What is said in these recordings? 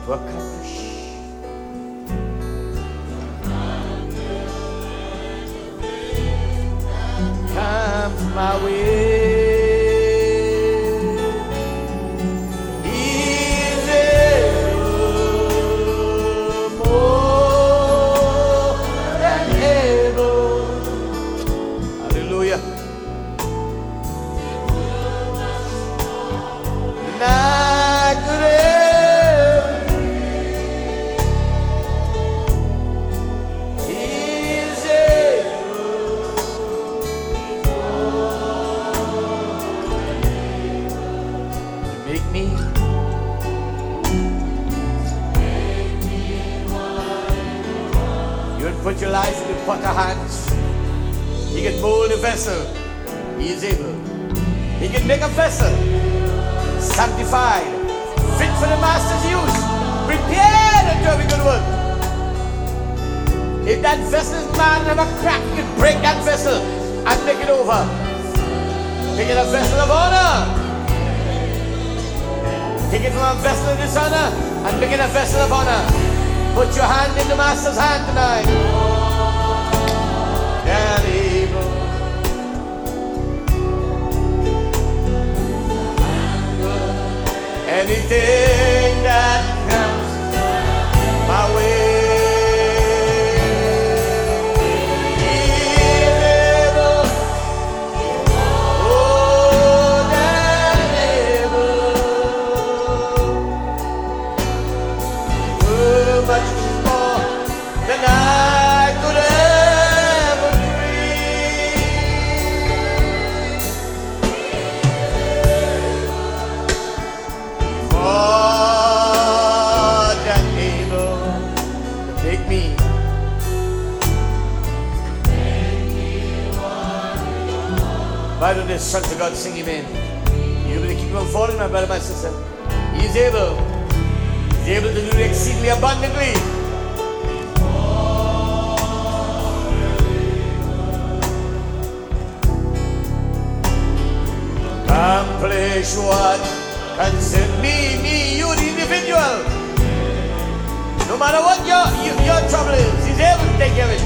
to accomplish. Comes my way. He's able, more than able. Hallelujah. And I could ever He's able to make me You would put your life in the potter hands. He can mold a vessel. He is able. He can make a vessel sanctified, fit for the master's use, prepared unto every good work. If that vessel is man and have a crack, you can break that vessel and make it over. Take it a vessel of honor. Take it from a vessel of dishonor and make it a vessel of honor. Put your hand in the master's hand tonight. And able. Anything that comes my way, He's able, more than able, much more than I could ever dream. More than able to make me. Why don't the sons of God sing Amen? You're going to keep on falling, my brother, my sister. He's able. He's able to do exceedingly abundantly. Accomplish what concerns me, you the individual. No matter what your trouble is, He's able to take care of it.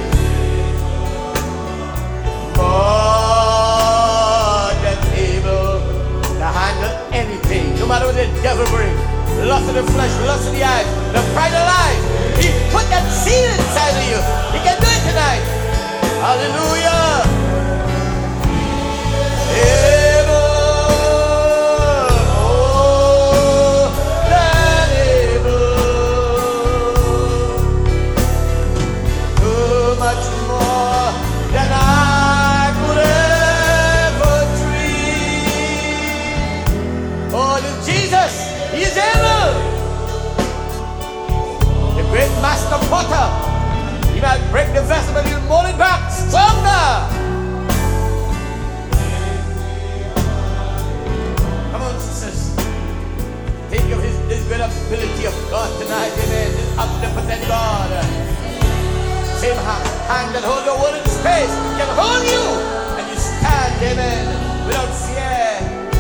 More than able to handle anything, no matter what the devil brings. Lust of the flesh, lust of the eyes, the pride of life. He put that seed inside of you. He can do it tonight. Hallelujah. Able, more than able, too much more than I could ever dream. Oh, Jesus, He is able. The great master potter. He might break the vessel, but He'll mold it back stronger. Come on, sisters. Think of this great ability of God tonight, amen. This omnipotent God. Same hand that holds your world in space can hold you, and you stand, amen, without fear.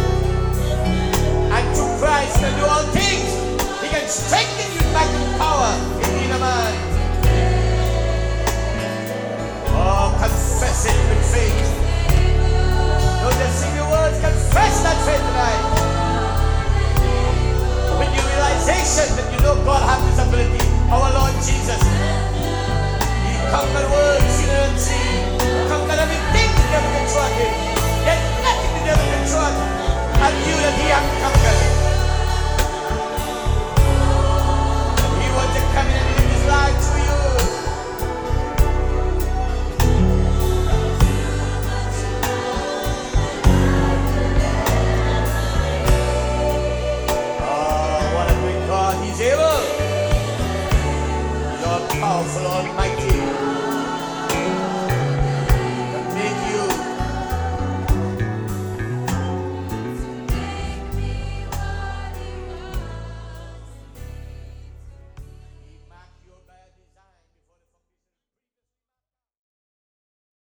And through Christ can do all things. He can strengthen you back in power in the inner man. Oh, confess it with faith. Don't just sing the words, confess that faith tonight. With your realization that you know God has this ability, our Lord Jesus. He conquered the world, seen and unseen. Conquered everything the devil can throw at him. There's nothing the devil can throw at you that he hasn't conquered. And He wants to come in and live His life through you. Oh, what a great God. He's able. He's all powerful, almighty.